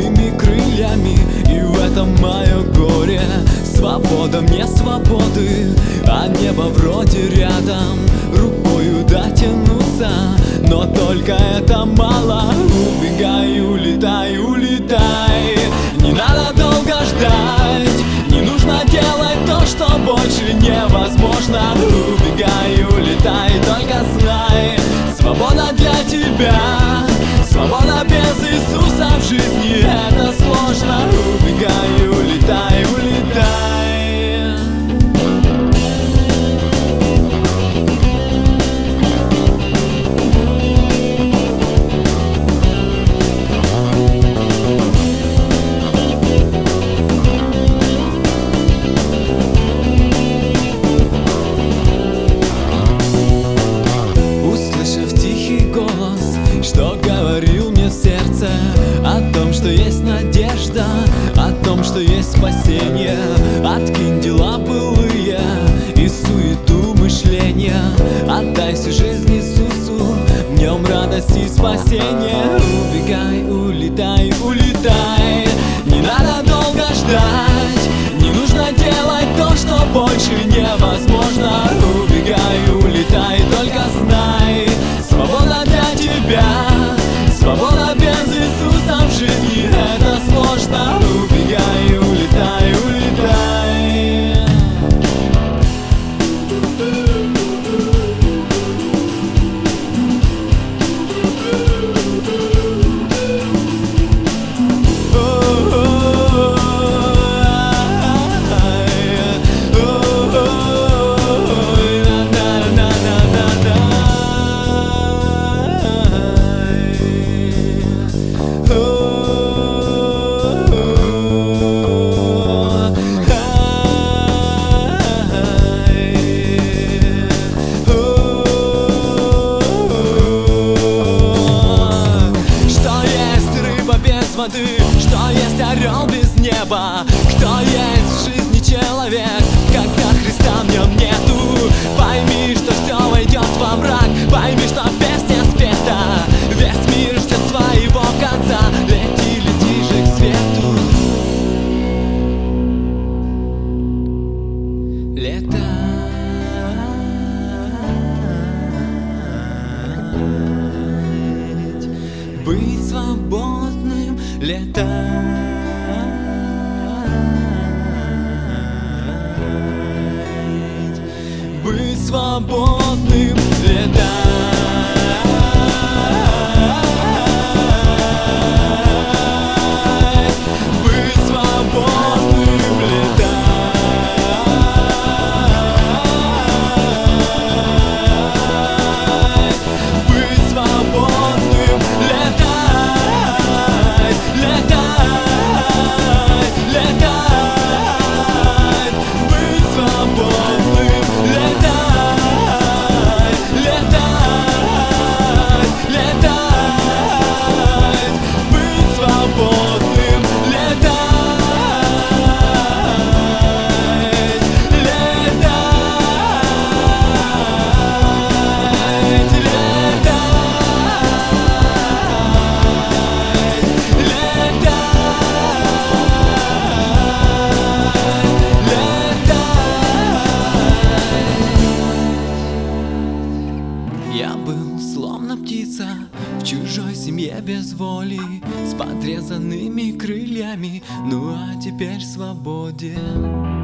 подрезанными крыльями. И в этом мое горе. Свобода мне свободы, а небо вроде рядом, рукою дотянуться, но только это мало. Убегай, улетай, улетай. Не надо долго ждать, не нужно делать то, что больше невозможно. Убегай, улетай, только знай, свобода для тебя. Свобода без Иисуса в жизни это сложно. Убегай, улетай, улетай. Что говорил мне в сердце о том, что есть надежда, о том, что есть спасение. Откинь дела былые и суету мышления, отдайся жизнь Иисусу, в нем радость и спасение. Убегай, улетай, улетай. Не надо долго ждать, не нужно делать то, что больше невозможно. Убегай, улетай, только знай, свобода для тебя. Свобода без Иисуса в жизни это сложно. Убегай, улетай, улетай. Что есть орел без неба? Кто есть в жизни человек, когда Христа в нем нету? Пойми, что все войдет во мрак, пойми, что песня спета, весь мир ждет своего конца. Лети, лети же к свету. Летай, быть свободным, летай, быть свободным, летай, быть свободным, летай, быть свободным, летай. Я был словно птица в чужой семье без воли, с подрезанными крыльями, ну а теперь свободен.